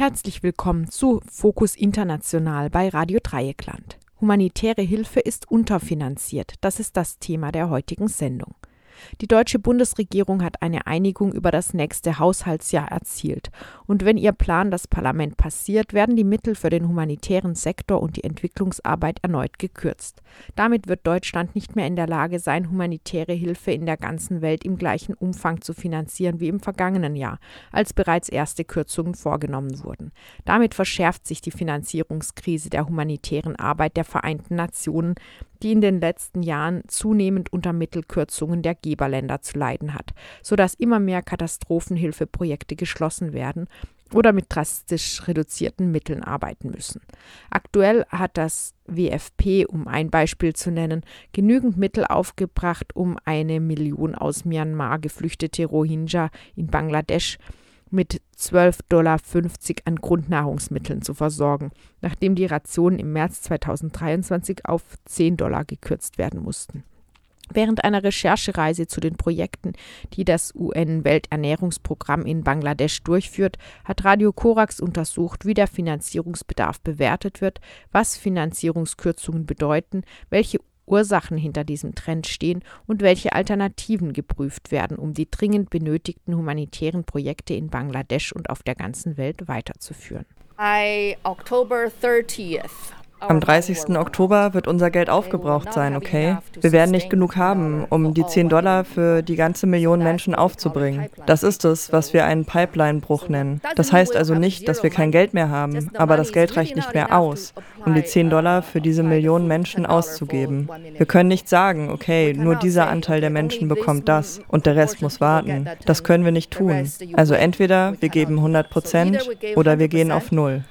Herzlich willkommen zu Fokus International bei Radio Dreieckland. Humanitäre Hilfe ist unterfinanziert. Das ist das Thema der heutigen Sendung. Die deutsche Bundesregierung hat eine Einigung über das nächste Haushaltsjahr erzielt. Und wenn ihr Plan das Parlament passiert, werden die Mittel für den humanitären Sektor und die Entwicklungsarbeit erneut gekürzt. Damit wird Deutschland nicht mehr in der Lage sein, humanitäre Hilfe in der ganzen Welt im gleichen Umfang zu finanzieren wie im vergangenen Jahr, als bereits erste Kürzungen vorgenommen wurden. Damit verschärft sich die Finanzierungskrise der humanitären Arbeit der Vereinten Nationen, die in den letzten Jahren zunehmend unter Mittelkürzungen der Geberländer zu leiden hat, sodass immer mehr Katastrophenhilfeprojekte geschlossen werden oder mit drastisch reduzierten Mitteln arbeiten müssen. Aktuell hat das WFP, um ein Beispiel zu nennen, genügend Mittel aufgebracht, um 1 Million aus Myanmar geflüchtete Rohingya in Bangladesch mit $12,50 an Grundnahrungsmitteln zu versorgen, nachdem die Rationen im März 2023 auf $10 gekürzt werden mussten. Während einer Recherchereise zu den Projekten, die das UN-Welternährungsprogramm in Bangladesch durchführt, hat Radio Korax untersucht, wie der Finanzierungsbedarf bewertet wird, was Finanzierungskürzungen bedeuten, welche Ursachen hinter diesem Trend stehen und welche Alternativen geprüft werden, um die dringend benötigten humanitären Projekte in Bangladesch und auf der ganzen Welt weiterzuführen. Am 30. Oktober wird unser Geld aufgebraucht sein, okay? Wir werden nicht genug haben, um die $10 für die ganze Million Menschen aufzubringen. Das ist es, was wir einen Pipeline-Bruch nennen. Das heißt also nicht, dass wir kein Geld mehr haben, aber das Geld reicht nicht mehr aus, um die $10 für diese Millionen Menschen auszugeben. Wir können nicht sagen, okay, nur dieser Anteil der Menschen bekommt das und der Rest muss warten. Das können wir nicht tun. Also entweder wir geben 100% oder wir gehen auf Null.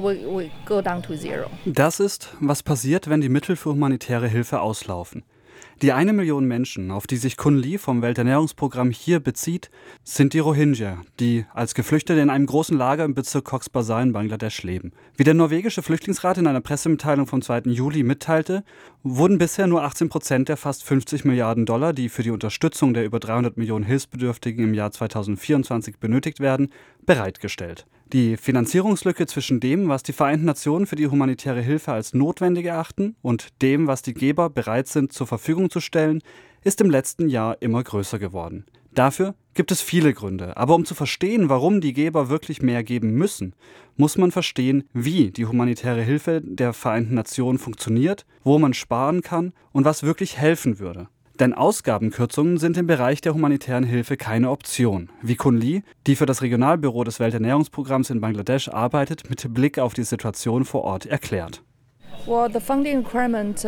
Das ist, was passiert, wenn die Mittel für humanitäre Hilfe auslaufen. Die 1 Million Menschen, auf die sich Kun Lee vom Welternährungsprogramm hier bezieht, sind die Rohingya, die als Geflüchtete in einem großen Lager im Bezirk Cox's Bazar in Bangladesch leben. Wie der norwegische Flüchtlingsrat in einer Pressemitteilung vom 2. Juli mitteilte, wurden bisher nur 18% der fast $50 Milliarden, die für die Unterstützung der über 300 Millionen Hilfsbedürftigen im Jahr 2024 benötigt werden, bereitgestellt. Die Finanzierungslücke zwischen dem, was die Vereinten Nationen für die humanitäre Hilfe als notwendig erachten, und dem, was die Geber bereit sind zur Verfügung zu stellen, ist im letzten Jahr immer größer geworden. Dafür gibt es viele Gründe, aber um zu verstehen, warum die Geber wirklich mehr geben müssen, muss man verstehen, wie die humanitäre Hilfe der Vereinten Nationen funktioniert, wo man sparen kann und was wirklich helfen würde. Denn Ausgabenkürzungen sind im Bereich der humanitären Hilfe keine Option, wie Kun Lee, die für das Regionalbüro des Welternährungsprogramms in Bangladesch arbeitet, mit Blick auf die Situation vor Ort erklärt. Well, the funding requirement,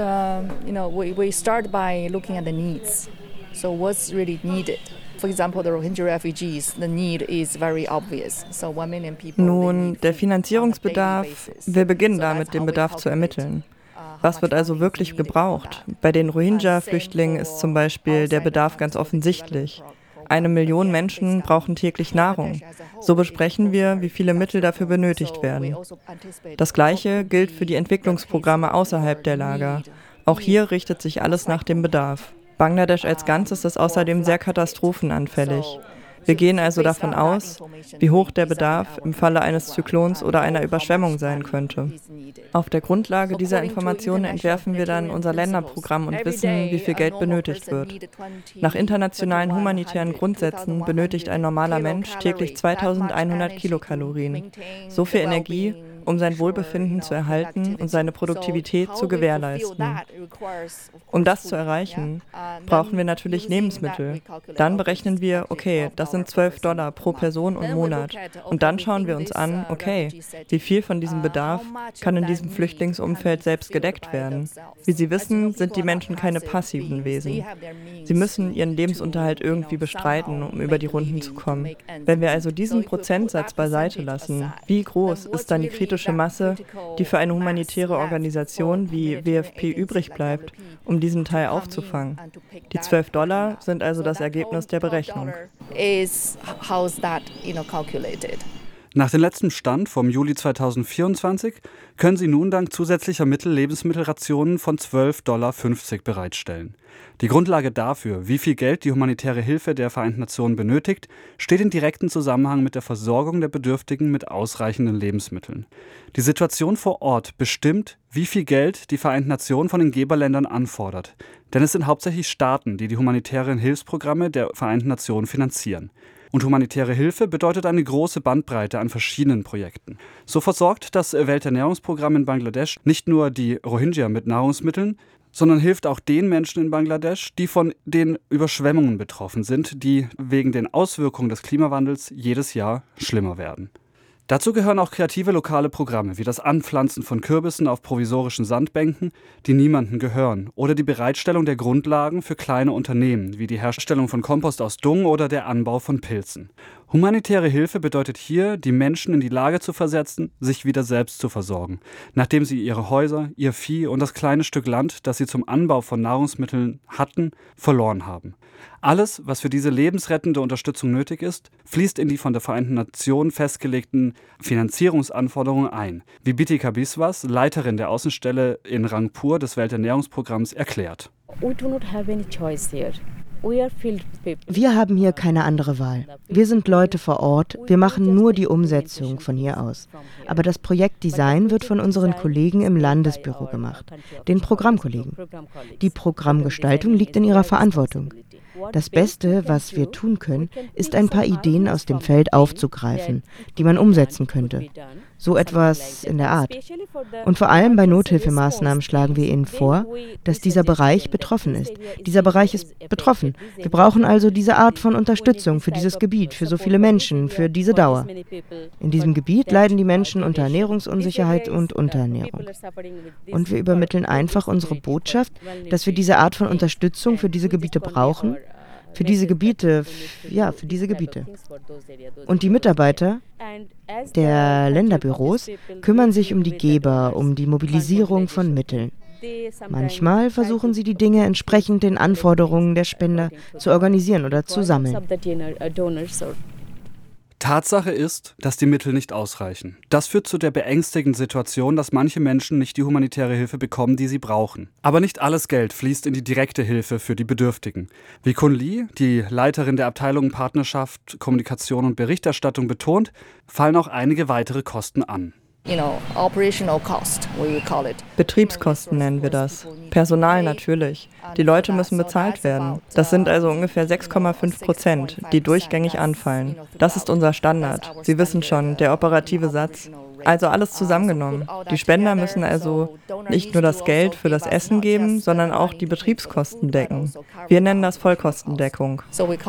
we start by looking at the needs. So what's really needed? For example, the Rohingya refugees, the need is very obvious. So 1 million people. Nun, der Finanzierungsbedarf, wir beginnen damit, den Bedarf zu ermitteln. Was wird also wirklich gebraucht? Bei den Rohingya-Flüchtlingen ist zum Beispiel der Bedarf ganz offensichtlich. 1 Million Menschen brauchen täglich Nahrung. So besprechen wir, wie viele Mittel dafür benötigt werden. Das Gleiche gilt für die Entwicklungsprogramme außerhalb der Lager. Auch hier richtet sich alles nach dem Bedarf. Bangladesch als Ganzes ist außerdem sehr katastrophenanfällig. Wir gehen also davon aus, wie hoch der Bedarf im Falle eines Zyklons oder einer Überschwemmung sein könnte. Auf der Grundlage dieser Informationen entwerfen wir dann unser Länderprogramm und wissen, wie viel Geld benötigt wird. Nach internationalen humanitären Grundsätzen benötigt ein normaler Mensch täglich 2100 Kilokalorien. So viel Energie, um sein Wohlbefinden zu erhalten und seine Produktivität zu gewährleisten. Um das zu erreichen, brauchen wir natürlich Lebensmittel. Dann berechnen wir, okay, das sind $12 pro Person und Monat. Und dann schauen wir uns an, okay, wie viel von diesem Bedarf kann in diesem Flüchtlingsumfeld selbst gedeckt werden. Wie Sie wissen, sind die Menschen keine passiven Wesen. Sie müssen ihren Lebensunterhalt irgendwie bestreiten, um über die Runden zu kommen. Wenn wir also diesen Prozentsatz beiseite lassen, wie groß ist dann die kritische Masse, die für eine humanitäre Organisation wie WFP übrig bleibt, um diesen Teil aufzufangen? Die $12 sind also das Ergebnis der Berechnung. Nach dem letzten Stand vom Juli 2024 können sie nun dank zusätzlicher Mittel Lebensmittelrationen von $12,50 bereitstellen. Die Grundlage dafür, wie viel Geld die humanitäre Hilfe der Vereinten Nationen benötigt, steht in direktem Zusammenhang mit der Versorgung der Bedürftigen mit ausreichenden Lebensmitteln. Die Situation vor Ort bestimmt, wie viel Geld die Vereinten Nationen von den Geberländern anfordert. Denn es sind hauptsächlich Staaten, die humanitären Hilfsprogramme der Vereinten Nationen finanzieren. Und humanitäre Hilfe bedeutet eine große Bandbreite an verschiedenen Projekten. So versorgt das Welternährungsprogramm in Bangladesch nicht nur die Rohingya mit Nahrungsmitteln, sondern hilft auch den Menschen in Bangladesch, die von den Überschwemmungen betroffen sind, die wegen den Auswirkungen des Klimawandels jedes Jahr schlimmer werden. Dazu gehören auch kreative lokale Programme wie das Anpflanzen von Kürbissen auf provisorischen Sandbänken, die niemandem gehören, oder die Bereitstellung der Grundlagen für kleine Unternehmen wie die Herstellung von Kompost aus Dung oder der Anbau von Pilzen. Humanitäre Hilfe bedeutet hier, die Menschen in die Lage zu versetzen, sich wieder selbst zu versorgen, nachdem sie ihre Häuser, ihr Vieh und das kleine Stück Land, das sie zum Anbau von Nahrungsmitteln hatten, verloren haben. Alles, was für diese lebensrettende Unterstützung nötig ist, fließt in die von der Vereinten Nationen festgelegten Finanzierungsanforderungen ein, wie Bitika Biswas, Leiterin der Außenstelle in Rangpur des Welternährungsprogramms, erklärt. Wir haben hier keine andere Wahl. Wir sind Leute vor Ort, wir machen nur die Umsetzung von hier aus. Aber das Projektdesign wird von unseren Kollegen im Landesbüro gemacht, den Programmkollegen. Die Programmgestaltung liegt in ihrer Verantwortung. Das Beste, was wir tun können, ist ein paar Ideen aus dem Feld aufzugreifen, die man umsetzen könnte. So etwas in der Art. Und vor allem bei Nothilfemaßnahmen schlagen wir Ihnen vor, dass dieser Bereich betroffen ist. Dieser Bereich ist betroffen. Wir brauchen also diese Art von Unterstützung für dieses Gebiet, für so viele Menschen, für diese Dauer. In diesem Gebiet leiden die Menschen unter Ernährungsunsicherheit und Unterernährung. Und wir übermitteln einfach unsere Botschaft, dass wir diese Art von Unterstützung für diese Gebiete brauchen. Für diese Gebiete. Und die Mitarbeiter der Länderbüros kümmern sich um die Geber, um die Mobilisierung von Mitteln. Manchmal versuchen sie, die Dinge entsprechend den Anforderungen der Spender zu organisieren oder zu sammeln. Tatsache ist, dass die Mittel nicht ausreichen. Das führt zu der beängstigenden Situation, dass manche Menschen nicht die humanitäre Hilfe bekommen, die sie brauchen. Aber nicht alles Geld fließt in die direkte Hilfe für die Bedürftigen. Wie Kun Lee, die Leiterin der Abteilung Partnerschaft, Kommunikation und Berichterstattung, betont, fallen auch einige weitere Kosten an. Betriebskosten nennen wir das. Personal natürlich. Die Leute müssen bezahlt werden. Das sind also ungefähr 6,5%, die durchgängig anfallen. Das ist unser Standard. Sie wissen schon, der operative Satz. Also alles zusammengenommen. Die Spender müssen also nicht nur das Geld für das Essen geben, sondern auch die Betriebskosten decken. Wir nennen das Vollkostendeckung.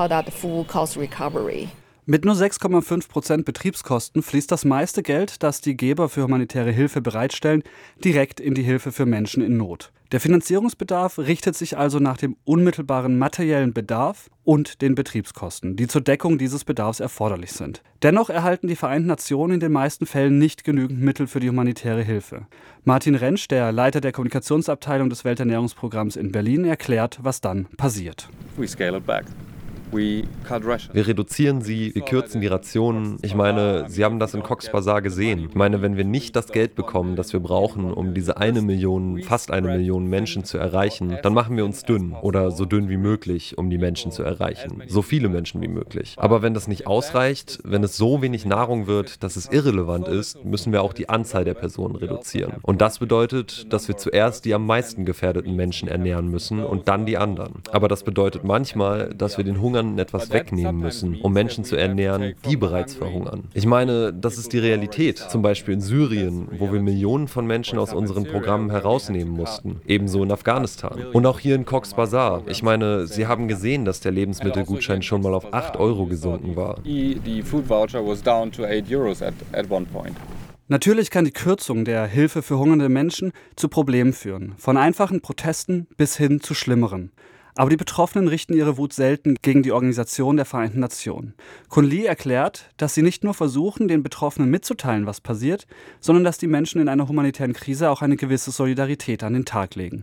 Mit nur 6,5% Betriebskosten fließt das meiste Geld, das die Geber für humanitäre Hilfe bereitstellen, direkt in die Hilfe für Menschen in Not. Der Finanzierungsbedarf richtet sich also nach dem unmittelbaren materiellen Bedarf und den Betriebskosten, die zur Deckung dieses Bedarfs erforderlich sind. Dennoch erhalten die Vereinten Nationen in den meisten Fällen nicht genügend Mittel für die humanitäre Hilfe. Martin Rentsch, der Leiter der Kommunikationsabteilung des Welternährungsprogramms in Berlin, erklärt, was dann passiert. We scale it back. Wir reduzieren sie, wir kürzen die Rationen. Ich meine, Sie haben das in Cox's Bazar gesehen. Ich meine, wenn wir nicht das Geld bekommen, das wir brauchen, um diese fast eine Million Menschen zu erreichen, dann machen wir uns dünn oder so dünn wie möglich, um die Menschen zu erreichen. So viele Menschen wie möglich. Aber wenn das nicht ausreicht, wenn es so wenig Nahrung wird, dass es irrelevant ist, müssen wir auch die Anzahl der Personen reduzieren. Und das bedeutet, dass wir zuerst die am meisten gefährdeten Menschen ernähren müssen und dann die anderen. Aber das bedeutet manchmal, dass wir den Hunger etwas wegnehmen müssen, um Menschen zu ernähren, die bereits verhungern. Ich meine, das ist die Realität, zum Beispiel in Syrien, wo wir Millionen von Menschen aus unseren Programmen herausnehmen mussten, ebenso in Afghanistan. Und auch hier in Cox's Bazar. Ich meine, Sie haben gesehen, dass der Lebensmittelgutschein schon mal auf 8 Euro gesunken war. Natürlich kann die Kürzung der Hilfe für hungernde Menschen zu Problemen führen, von einfachen Protesten bis hin zu schlimmeren. Aber die Betroffenen richten ihre Wut selten gegen die Organisation der Vereinten Nationen. Kun Lee erklärt, dass sie nicht nur versuchen, den Betroffenen mitzuteilen, was passiert, sondern dass die Menschen in einer humanitären Krise auch eine gewisse Solidarität an den Tag legen.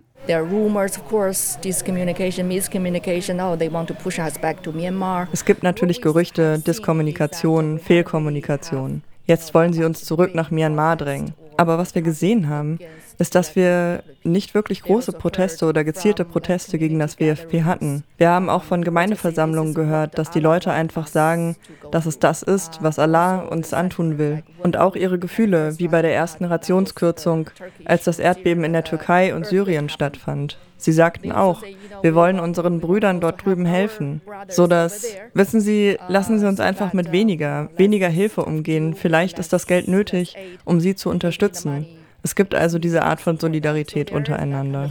Es gibt natürlich Gerüchte, Diskommunikation, Fehlkommunikation. Jetzt wollen sie uns zurück nach Myanmar drängen. Aber was wir gesehen haben, ist, dass wir nicht wirklich große Proteste oder gezielte Proteste gegen das WFP hatten. Wir haben auch von Gemeindeversammlungen gehört, dass die Leute einfach sagen, dass es das ist, was Allah uns antun will. Und auch ihre Gefühle, wie bei der ersten Rationskürzung, als das Erdbeben in der Türkei und Syrien stattfand. Sie sagten auch, wir wollen unseren Brüdern dort drüben helfen, sodass, wissen Sie, lassen Sie uns einfach mit weniger Hilfe umgehen. Vielleicht ist das Geld nötig, um sie zu unterstützen. Es gibt also diese Art von Solidarität untereinander.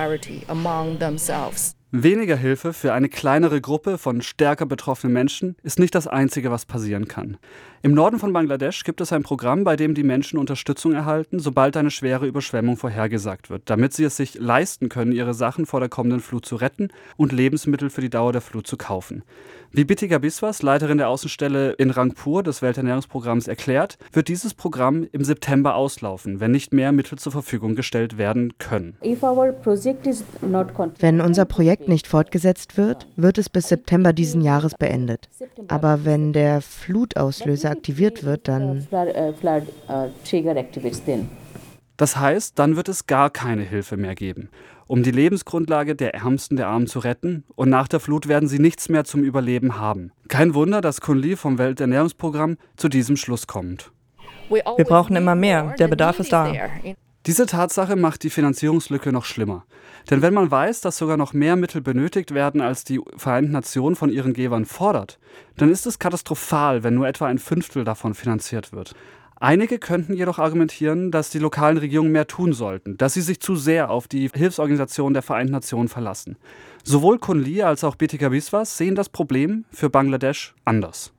Weniger Hilfe für eine kleinere Gruppe von stärker betroffenen Menschen ist nicht das Einzige, was passieren kann. Im Norden von Bangladesch gibt es ein Programm, bei dem die Menschen Unterstützung erhalten, sobald eine schwere Überschwemmung vorhergesagt wird, damit sie es sich leisten können, ihre Sachen vor der kommenden Flut zu retten und Lebensmittel für die Dauer der Flut zu kaufen. Wie Bitika Biswas, Leiterin der Außenstelle in Rangpur des Welternährungsprogramms, erklärt, wird dieses Programm im September auslaufen, wenn nicht mehr Mittel zur Verfügung gestellt werden können. Wenn unser Projekt nicht fortgesetzt wird, wird es bis September diesen Jahres beendet. Aber wenn der Flutauslöser aktiviert wird, dann... Das heißt, dann wird es gar keine Hilfe mehr geben, um die Lebensgrundlage der Ärmsten der Armen zu retten, und nach der Flut werden sie nichts mehr zum Überleben haben. Kein Wunder, dass Kun Lee vom Welternährungsprogramm zu diesem Schluss kommt. Wir brauchen immer mehr, der Bedarf ist da. Diese Tatsache macht die Finanzierungslücke noch schlimmer. Denn wenn man weiß, dass sogar noch mehr Mittel benötigt werden, als die Vereinten Nationen von ihren Gebern fordert, dann ist es katastrophal, wenn nur etwa 1/5 davon finanziert wird. Einige könnten jedoch argumentieren, dass die lokalen Regierungen mehr tun sollten, dass sie sich zu sehr auf die Hilfsorganisation der Vereinten Nationen verlassen. Sowohl Kun Lee als auch Bitika Biswas sehen das Problem für Bangladesch anders.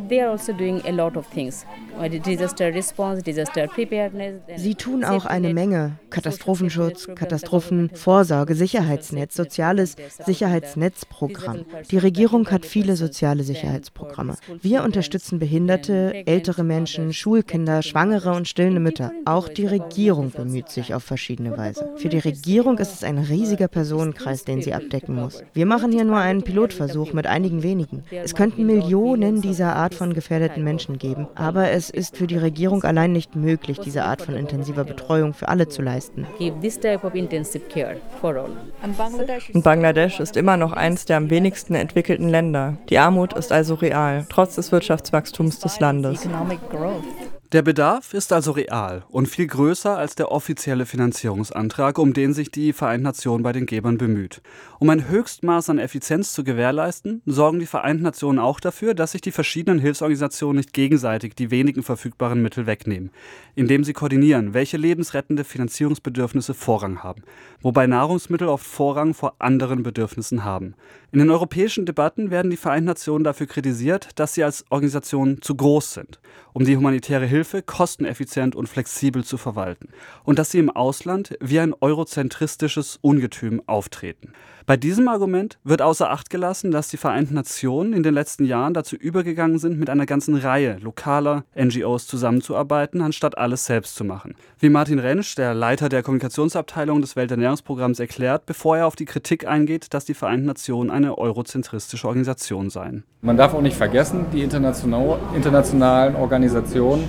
Sie tun auch eine Menge. Katastrophenschutz, Katastrophenvorsorge, Sicherheitsnetz, soziales Sicherheitsnetzprogramm. Die Regierung hat viele soziale Sicherheitsprogramme. Wir unterstützen Behinderte, ältere Menschen, Schulkinder, Schwangere und stillende Mütter. Auch die Regierung bemüht sich auf verschiedene Weise. Für die Regierung ist es ein riesiger Personenkreis, den sie abdecken muss. Wir machen hier nur einen Pilotversuch mit einigen wenigen. Es könnten Millionen dieser Art von gefährdeten Menschen geben, aber es ist für die Regierung allein nicht möglich, diese Art von intensiver Betreuung für alle zu leisten. Und Bangladesch ist immer noch eines der am wenigsten entwickelten Länder. Die Armut ist also real, trotz des Wirtschaftswachstums des Landes. Der Bedarf ist also real und viel größer als der offizielle Finanzierungsantrag, um den sich die Vereinten Nationen bei den Gebern bemüht. Um ein Höchstmaß an Effizienz zu gewährleisten, sorgen die Vereinten Nationen auch dafür, dass sich die verschiedenen Hilfsorganisationen nicht gegenseitig die wenigen verfügbaren Mittel wegnehmen, indem sie koordinieren, welche lebensrettende Finanzierungsbedürfnisse Vorrang haben, wobei Nahrungsmittel oft Vorrang vor anderen Bedürfnissen haben. In den europäischen Debatten werden die Vereinten Nationen dafür kritisiert, dass sie als Organisation zu groß sind, um die humanitäre Hilfe kosteneffizient und flexibel zu verwalten, und dass sie im Ausland wie ein eurozentristisches Ungetüm auftreten. Bei diesem Argument wird außer Acht gelassen, dass die Vereinten Nationen in den letzten Jahren dazu übergegangen sind, mit einer ganzen Reihe lokaler NGOs zusammenzuarbeiten, anstatt alles selbst zu machen. Wie Martin Rentsch, der Leiter der Kommunikationsabteilung des Welternährungsprogramms, erklärt, bevor er auf die Kritik eingeht, dass die Vereinten Nationen eine eurozentristische Organisation seien. Man darf auch nicht vergessen, die internationalen Organisationen,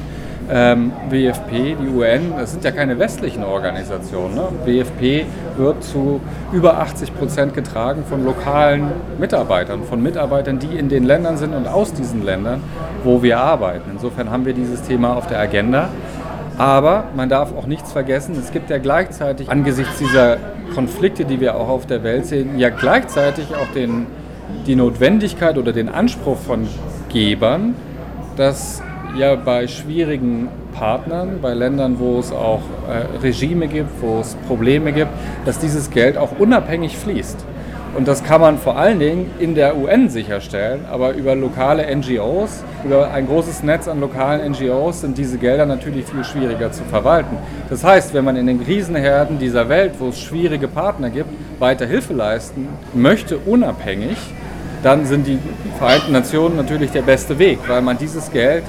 WFP, die UN, das sind ja keine westlichen Organisationen. Ne? WFP wird zu über 80% getragen von lokalen Mitarbeitern, von Mitarbeitern, die in den Ländern sind und aus diesen Ländern, wo wir arbeiten. Insofern haben wir dieses Thema auf der Agenda. Aber man darf auch nichts vergessen, es gibt ja gleichzeitig angesichts dieser Konflikte, die wir auch auf der Welt sehen, ja gleichzeitig auch die Notwendigkeit oder den Anspruch von Gebern, dass ja bei schwierigen Partnern, bei Ländern, wo es auch Regime gibt, wo es Probleme gibt, dass dieses Geld auch unabhängig fließt. Und das kann man vor allen Dingen in der UN sicherstellen, aber über lokale NGOs, über ein großes Netz an lokalen NGOs sind diese Gelder natürlich viel schwieriger zu verwalten. Das heißt, wenn man in den Krisenherden dieser Welt, wo es schwierige Partner gibt, weiter Hilfe leisten möchte, unabhängig, dann sind die Vereinten Nationen natürlich der beste Weg, weil man dieses Geld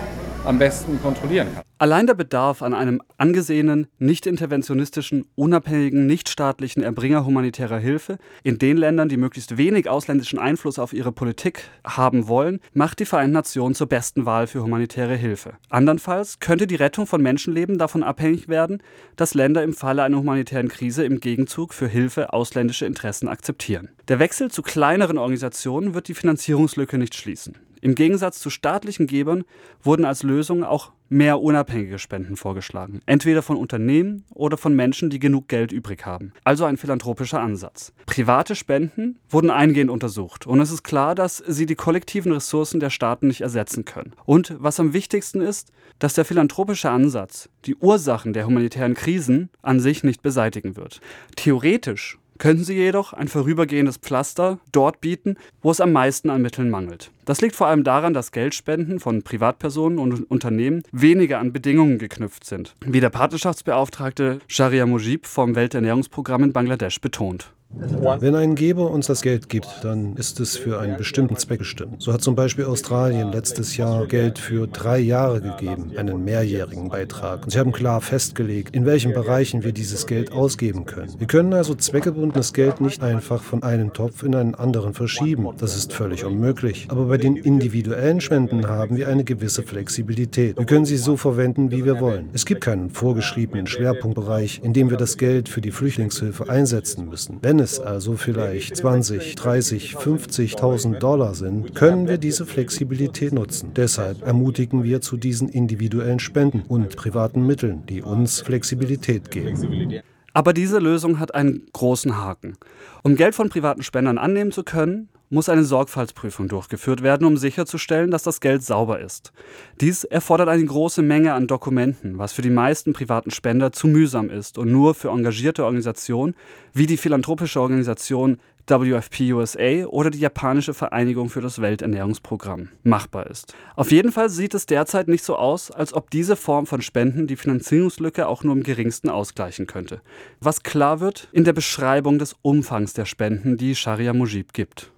am besten kontrollieren kann. Allein der Bedarf an einem angesehenen, nicht interventionistischen, unabhängigen, nichtstaatlichen Erbringer humanitärer Hilfe in den Ländern, die möglichst wenig ausländischen Einfluss auf ihre Politik haben wollen, macht die Vereinten Nationen zur besten Wahl für humanitäre Hilfe. Andernfalls könnte die Rettung von Menschenleben davon abhängig werden, dass Länder im Falle einer humanitären Krise im Gegenzug für Hilfe ausländische Interessen akzeptieren. Der Wechsel zu kleineren Organisationen wird die Finanzierungslücke nicht schließen. Im Gegensatz zu staatlichen Gebern wurden als Lösung auch mehr unabhängige Spenden vorgeschlagen. Entweder von Unternehmen oder von Menschen, die genug Geld übrig haben. Also ein philanthropischer Ansatz. Private Spenden wurden eingehend untersucht. Und es ist klar, dass sie die kollektiven Ressourcen der Staaten nicht ersetzen können. Und was am wichtigsten ist, dass der philanthropische Ansatz die Ursachen der humanitären Krisen an sich nicht beseitigen wird. Theoretisch könnten sie jedoch ein vorübergehendes Pflaster dort bieten, wo es am meisten an Mitteln mangelt. Das liegt vor allem daran, dass Geldspenden von Privatpersonen und Unternehmen weniger an Bedingungen geknüpft sind, wie der Patenschaftsbeauftragte Sharia Mujib vom Welternährungsprogramm in Bangladesch betont. Wenn ein Geber uns das Geld gibt, dann ist es für einen bestimmten Zweck bestimmt. So hat zum Beispiel Australien letztes Jahr Geld für 3 Jahre gegeben, einen mehrjährigen Beitrag. Und sie haben klar festgelegt, in welchen Bereichen wir dieses Geld ausgeben können. Wir können also zweckgebundenes Geld nicht einfach von einem Topf in einen anderen verschieben. Das ist völlig unmöglich. Aber bei den individuellen Spenden haben wir eine gewisse Flexibilität. Wir können sie so verwenden, wie wir wollen. Es gibt keinen vorgeschriebenen Schwerpunktbereich, in dem wir das Geld für die Flüchtlingshilfe einsetzen müssen. Wenn es also vielleicht 20, 30, 50.000 Dollar sind, können wir diese Flexibilität nutzen. Deshalb ermutigen wir zu diesen individuellen Spenden und privaten Mitteln, die uns Flexibilität geben. Aber diese Lösung hat einen großen Haken. Um Geld von privaten Spendern annehmen zu können, muss eine Sorgfaltsprüfung durchgeführt werden, um sicherzustellen, dass das Geld sauber ist. Dies erfordert eine große Menge an Dokumenten, was für die meisten privaten Spender zu mühsam ist und nur für engagierte Organisationen wie die philanthropische Organisation WFP USA oder die japanische Vereinigung für das Welternährungsprogramm machbar ist. Auf jeden Fall sieht es derzeit nicht so aus, als ob diese Form von Spenden die Finanzierungslücke auch nur im geringsten ausgleichen könnte. Was klar wird in der Beschreibung des Umfangs der Spenden, die Sharia Mujib gibt.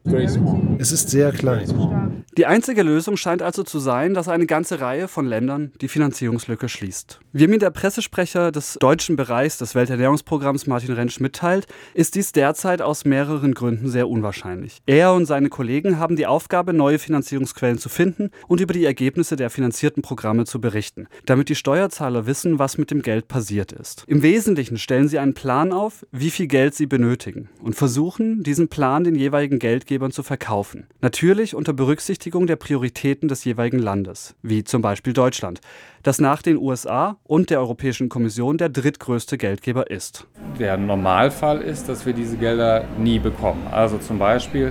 Es ist sehr klein. Die einzige Lösung scheint also zu sein, dass eine ganze Reihe von Ländern die Finanzierungslücke schließt. Wie mir der Pressesprecher des deutschen Bereichs des Welternährungsprogramms Martin Rentsch mitteilt, ist dies derzeit aus mehreren Gründen sehr unwahrscheinlich. Er und seine Kollegen haben die Aufgabe, neue Finanzierungsquellen zu finden und über die Ergebnisse der finanzierten Programme zu berichten, damit die Steuerzahler wissen, was mit dem Geld passiert ist. Im Wesentlichen stellen sie einen Plan auf, wie viel Geld sie benötigen und versuchen, diesen Plan den jeweiligen Geldgebern zu verkaufen. Natürlich unter Berücksichtigung der Prioritäten des jeweiligen Landes, wie zum Beispiel Deutschland, das nach den USA und der Europäischen Kommission der drittgrößte Geldgeber ist. Der Normalfall ist, dass wir diese Gelder nie bekommen. Also zum Beispiel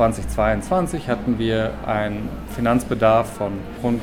2022 hatten wir einen Finanzbedarf von rund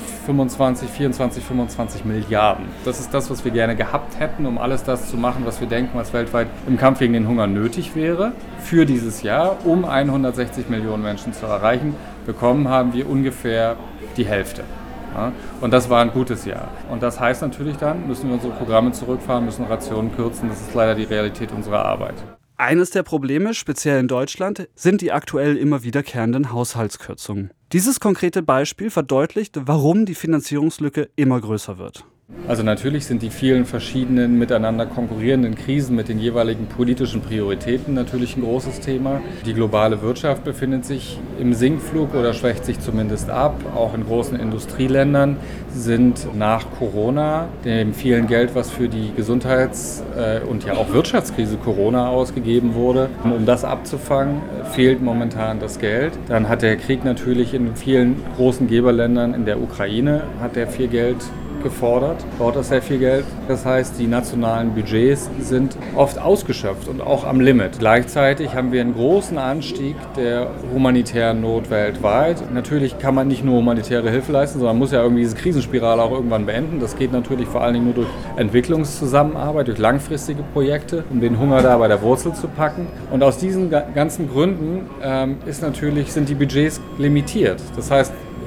25 Milliarden. Das ist das, was wir gerne gehabt hätten, um alles das zu machen, was wir denken, was weltweit im Kampf gegen den Hunger nötig wäre für dieses Jahr, um 160 Millionen Menschen zu erreichen. Bekommen haben wir ungefähr die Hälfte. Ja, und das war ein gutes Jahr. Und das heißt natürlich dann, müssen wir unsere Programme zurückfahren, müssen Rationen kürzen. Das ist leider die Realität unserer Arbeit. Eines der Probleme, speziell in Deutschland, sind die aktuell immer wiederkehrenden Haushaltskürzungen. Dieses konkrete Beispiel verdeutlicht, warum die Finanzierungslücke immer größer wird. Also natürlich sind die vielen verschiedenen miteinander konkurrierenden Krisen mit den jeweiligen politischen Prioritäten natürlich ein großes Thema. Die globale Wirtschaft befindet sich im Sinkflug oder schwächt sich zumindest ab. Auch in großen Industrieländern sind nach Corona, dem vielen Geld, was für die Gesundheits- und ja auch Wirtschaftskrise Corona ausgegeben wurde, um das abzufangen, fehlt momentan das Geld. Dann hat der Krieg natürlich in vielen großen Geberländern, in der Ukraine, hat der viel Geld gefordert, braucht das sehr viel Geld. Das heißt, die nationalen Budgets sind oft ausgeschöpft und auch am Limit. Gleichzeitig haben wir einen großen Anstieg der humanitären Not weltweit. Natürlich kann man nicht nur humanitäre Hilfe leisten, sondern muss ja irgendwie diese Krisenspirale auch irgendwann beenden. Das geht natürlich vor allen Dingen nur durch Entwicklungszusammenarbeit, durch langfristige Projekte, um den Hunger da bei der Wurzel zu packen. Und aus diesen ganzen Gründen sind die Budgets limitiert. Das heißt,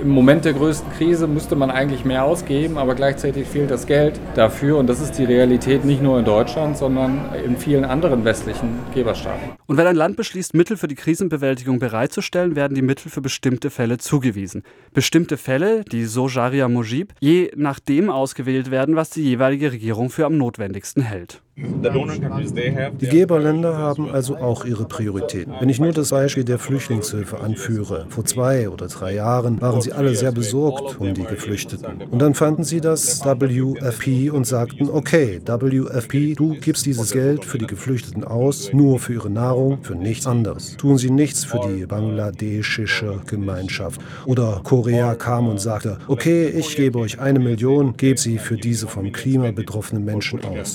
im Moment der größten Krise müsste man eigentlich mehr ausgeben, aber gleichzeitig fehlt das Geld dafür. Und das ist die Realität nicht nur in Deutschland, sondern in vielen anderen westlichen Geberstaaten. Und wenn ein Land beschließt, Mittel für die Krisenbewältigung bereitzustellen, werden die Mittel für bestimmte Fälle zugewiesen. Bestimmte Fälle, die Sojaria Mojib, je nachdem ausgewählt werden, was die jeweilige Regierung für am notwendigsten hält. Die Geberländer haben also auch ihre Prioritäten. Wenn ich nur das Beispiel der Flüchtlingshilfe anführe, vor 2 oder 3 Jahren waren sie alle sehr besorgt um die Geflüchteten. Und dann fanden sie das WFP und sagten, okay, WFP, du gibst dieses Geld für die Geflüchteten aus, nur für ihre Nahrung, für nichts anderes. Tun sie nichts für die bangladeschische Gemeinschaft. Oder Korea kam und sagte, okay, ich gebe euch 1 Million, gebt sie für diese vom Klima betroffenen Menschen aus.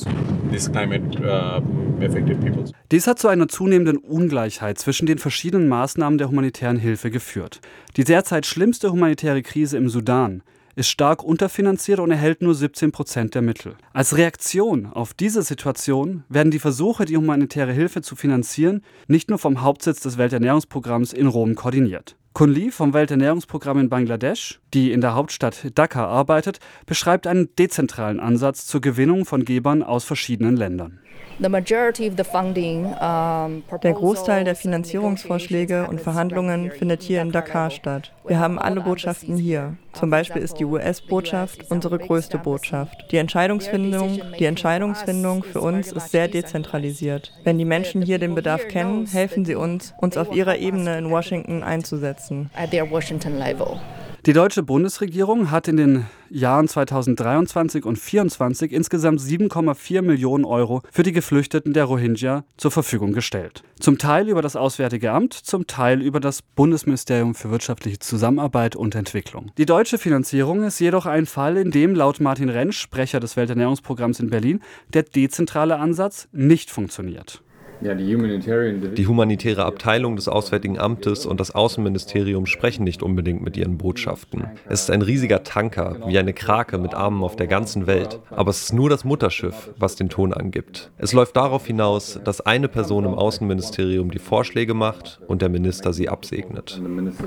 Dies hat zu einer zunehmenden Ungleichheit zwischen den verschiedenen Maßnahmen der humanitären Hilfe geführt. Die derzeit schlimmste humanitäre Krise im Sudan ist stark unterfinanziert und erhält nur 17% der Mittel. Als Reaktion auf diese Situation werden die Versuche, die humanitäre Hilfe zu finanzieren, nicht nur vom Hauptsitz des Welternährungsprogramms in Rom koordiniert. Kun Lee vom Welternährungsprogramm in Bangladesch, die in der Hauptstadt Dhaka arbeitet, beschreibt einen dezentralen Ansatz zur Gewinnung von Gebern aus verschiedenen Ländern. Der Großteil der Finanzierungsvorschläge und Verhandlungen findet hier in Dakar statt. Wir haben alle Botschaften hier. Zum Beispiel ist die US-Botschaft unsere größte Botschaft. Die Entscheidungsfindung für uns ist sehr dezentralisiert. Wenn die Menschen hier den Bedarf kennen, helfen sie uns auf ihrer Ebene in Washington einzusetzen. Die deutsche Bundesregierung hat in den Jahren 2023 und 2024 insgesamt 7,4 Millionen Euro für die Geflüchteten der Rohingya zur Verfügung gestellt. Zum Teil über das Auswärtige Amt, zum Teil über das Bundesministerium für wirtschaftliche Zusammenarbeit und Entwicklung. Die deutsche Finanzierung ist jedoch ein Fall, in dem laut Martin Rentsch, Sprecher des Welternährungsprogramms in Berlin, der dezentrale Ansatz nicht funktioniert. Ja, die humanitäre Abteilung des Auswärtigen Amtes und das Außenministerium sprechen nicht unbedingt mit ihren Botschaften. Es ist ein riesiger Tanker, wie eine Krake mit Armen auf der ganzen Welt. Aber es ist nur das Mutterschiff, was den Ton angibt. Es läuft darauf hinaus, dass eine Person im Außenministerium die Vorschläge macht und der Minister sie absegnet.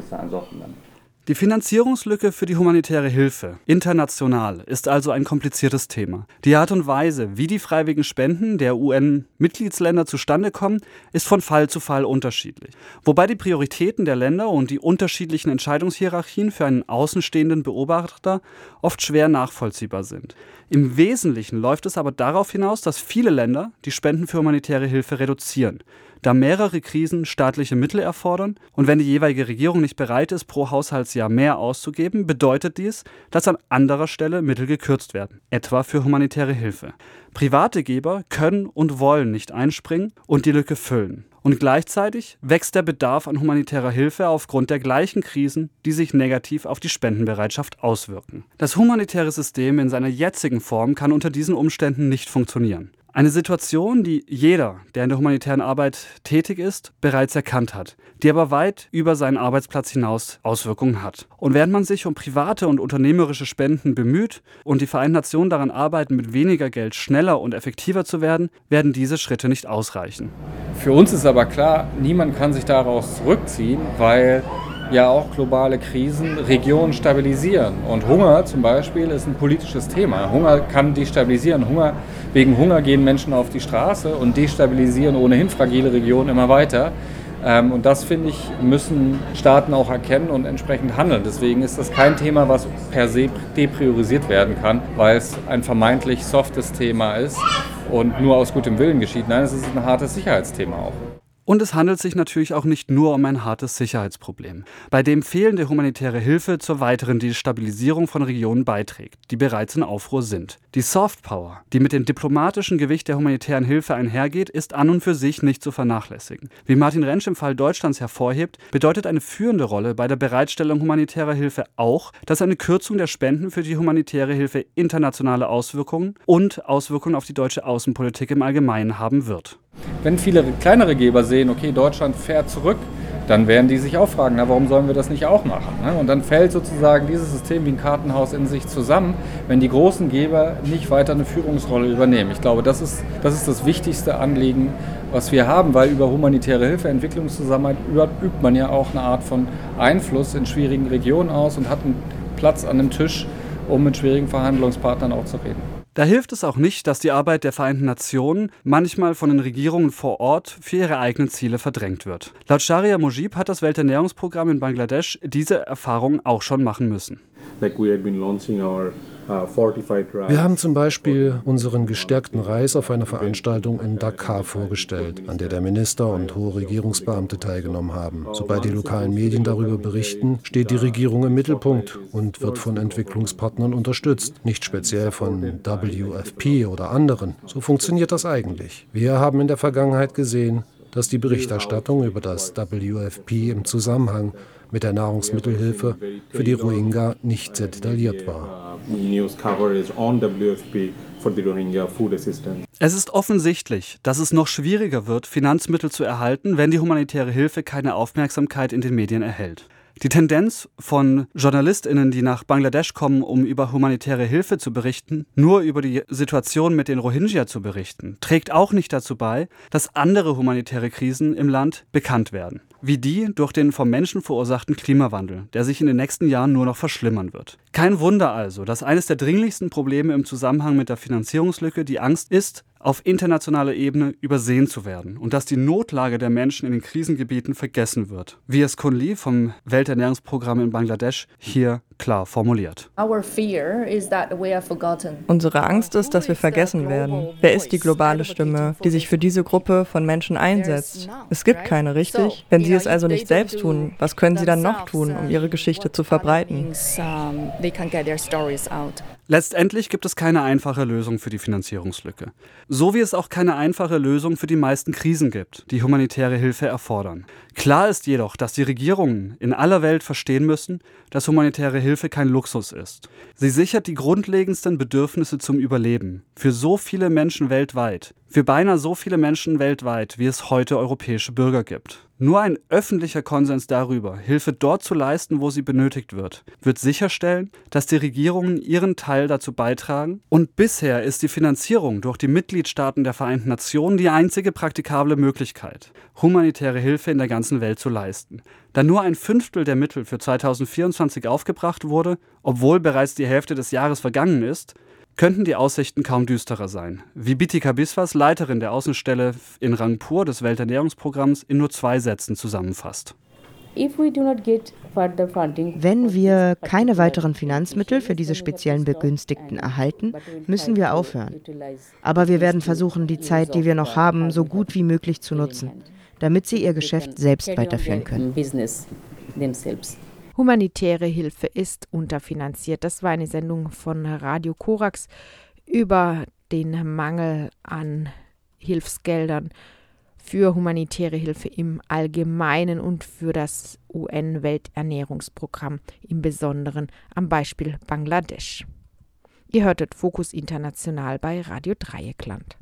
Die Finanzierungslücke für die humanitäre Hilfe international ist also ein kompliziertes Thema. Die Art und Weise, wie die freiwilligen Spenden der UN-Mitgliedsländer zustande kommen, ist von Fall zu Fall unterschiedlich. Wobei die Prioritäten der Länder und die unterschiedlichen Entscheidungshierarchien für einen außenstehenden Beobachter oft schwer nachvollziehbar sind. Im Wesentlichen läuft es aber darauf hinaus, dass viele Länder die Spenden für humanitäre Hilfe reduzieren, da mehrere Krisen staatliche Mittel erfordern und wenn die jeweilige Regierung nicht bereit ist, pro Haushaltsjahr mehr auszugeben, bedeutet dies, dass an anderer Stelle Mittel gekürzt werden, etwa für humanitäre Hilfe. Private Geber können und wollen nicht einspringen und die Lücke füllen. Und gleichzeitig wächst der Bedarf an humanitärer Hilfe aufgrund der gleichen Krisen, die sich negativ auf die Spendenbereitschaft auswirken. Das humanitäre System in seiner jetzigen Form kann unter diesen Umständen nicht funktionieren. Eine Situation, die jeder, der in der humanitären Arbeit tätig ist, bereits erkannt hat, die aber weit über seinen Arbeitsplatz hinaus Auswirkungen hat. Und während man sich um private und unternehmerische Spenden bemüht und die Vereinten Nationen daran arbeiten, mit weniger Geld schneller und effektiver zu werden, werden diese Schritte nicht ausreichen. Für uns ist aber klar, niemand kann sich daraus zurückziehen, weil ja auch globale Krisen Regionen stabilisieren. Und Hunger zum Beispiel ist ein politisches Thema. Hunger kann destabilisieren. Wegen Hunger gehen Menschen auf die Straße und destabilisieren ohnehin fragile Regionen immer weiter. Und das, finde ich, müssen Staaten auch erkennen und entsprechend handeln. Deswegen ist das kein Thema, was per se depriorisiert werden kann, weil es ein vermeintlich softes Thema ist und nur aus gutem Willen geschieht. Nein, es ist ein hartes Sicherheitsthema auch. Und es handelt sich natürlich auch nicht nur um ein hartes Sicherheitsproblem, bei dem fehlende humanitäre Hilfe zur weiteren Destabilisierung von Regionen beiträgt, die bereits in Aufruhr sind. Die Softpower, die mit dem diplomatischen Gewicht der humanitären Hilfe einhergeht, ist an und für sich nicht zu vernachlässigen. Wie Martin Rentsch im Fall Deutschlands hervorhebt, bedeutet eine führende Rolle bei der Bereitstellung humanitärer Hilfe auch, dass eine Kürzung der Spenden für die humanitäre Hilfe internationale Auswirkungen und Auswirkungen auf die deutsche Außenpolitik im Allgemeinen haben wird. Wenn viele kleinere Geber sehen, okay, Deutschland fährt zurück, dann werden die sich auch fragen, na, warum sollen wir das nicht auch machen? Ne? Und dann fällt sozusagen dieses System wie ein Kartenhaus in sich zusammen, wenn die großen Geber nicht weiter eine Führungsrolle übernehmen. Ich glaube, das ist das wichtigste Anliegen, was wir haben, weil über humanitäre Hilfe, Entwicklungszusammenarbeit übt man ja auch eine Art von Einfluss in schwierigen Regionen aus und hat einen Platz an dem Tisch, um mit schwierigen Verhandlungspartnern auch zu reden. Da hilft es auch nicht, dass die Arbeit der Vereinten Nationen manchmal von den Regierungen vor Ort für ihre eigenen Ziele verdrängt wird. Laut Sharia Mujib hat das Welternährungsprogramm in Bangladesch diese Erfahrung auch schon machen müssen. Wir haben zum Beispiel unseren gestärkten Reis auf einer Veranstaltung in Dhaka vorgestellt, an der der Minister und hohe Regierungsbeamte teilgenommen haben. Sobald die lokalen Medien darüber berichten, steht die Regierung im Mittelpunkt und wird von Entwicklungspartnern unterstützt, nicht speziell von WFP oder anderen. So funktioniert das eigentlich. Wir haben in der Vergangenheit gesehen, dass die Berichterstattung über das WFP im Zusammenhang mit der Nahrungsmittelhilfe für die Rohingya nicht sehr detailliert war. Es ist offensichtlich, dass es noch schwieriger wird, Finanzmittel zu erhalten, wenn die humanitäre Hilfe keine Aufmerksamkeit in den Medien erhält. Die Tendenz von JournalistInnen, die nach Bangladesch kommen, um über humanitäre Hilfe zu berichten, nur über die Situation mit den Rohingya zu berichten, trägt auch nicht dazu bei, dass andere humanitäre Krisen im Land bekannt werden. Wie die durch den vom Menschen verursachten Klimawandel, der sich in den nächsten Jahren nur noch verschlimmern wird. Kein Wunder also, dass eines der dringlichsten Probleme im Zusammenhang mit der Finanzierungslücke die Angst ist, auf internationaler Ebene übersehen zu werden und dass die Notlage der Menschen in den Krisengebieten vergessen wird, wie es Kun Lee vom Welternährungsprogramm in Bangladesch hier klar formuliert. Unsere Angst ist, dass wir vergessen werden. Wer ist die globale Stimme, die sich für diese Gruppe von Menschen einsetzt? Es gibt keine, richtig? Wenn sie es also nicht selbst tun, was können sie dann noch tun, um ihre Geschichte zu verbreiten? Letztendlich gibt es keine einfache Lösung für die Finanzierungslücke. So wie es auch keine einfache Lösung für die meisten Krisen gibt, die humanitäre Hilfe erfordern. Klar ist jedoch, dass die Regierungen in aller Welt verstehen müssen, dass humanitäre Hilfe kein Luxus ist. Sie sichert die grundlegendsten Bedürfnisse zum Überleben für so viele Menschen weltweit, für beinahe so viele Menschen weltweit, wie es heute europäische Bürger gibt. Nur ein öffentlicher Konsens darüber, Hilfe dort zu leisten, wo sie benötigt wird sicherstellen, dass die Regierungen ihren Teil dazu beitragen. Und bisher ist die Finanzierung durch die Mitgliedstaaten der Vereinten Nationen die einzige praktikable Möglichkeit, humanitäre Hilfe in der ganzen Welt zu leisten. Da nur 1/5 der Mittel für 2024 aufgebracht wurde, obwohl bereits die Hälfte des Jahres vergangen ist, könnten die Aussichten kaum düsterer sein. Wie Bitika Biswas, Leiterin der Außenstelle in Rangpur des Welternährungsprogramms, in nur 2 Sätzen zusammenfasst. Wenn wir keine weiteren Finanzmittel für diese speziellen Begünstigten erhalten, müssen wir aufhören. Aber wir werden versuchen, die Zeit, die wir noch haben, so gut wie möglich zu nutzen, damit sie ihr Geschäft selbst weiterführen können. Humanitäre Hilfe ist unterfinanziert. Das war eine Sendung von Radio Korax über den Mangel an Hilfsgeldern für humanitäre Hilfe im Allgemeinen und für das UN-Welternährungsprogramm im Besonderen am Beispiel Bangladesch. Ihr hörtet Fokus International bei Radio Dreieckland.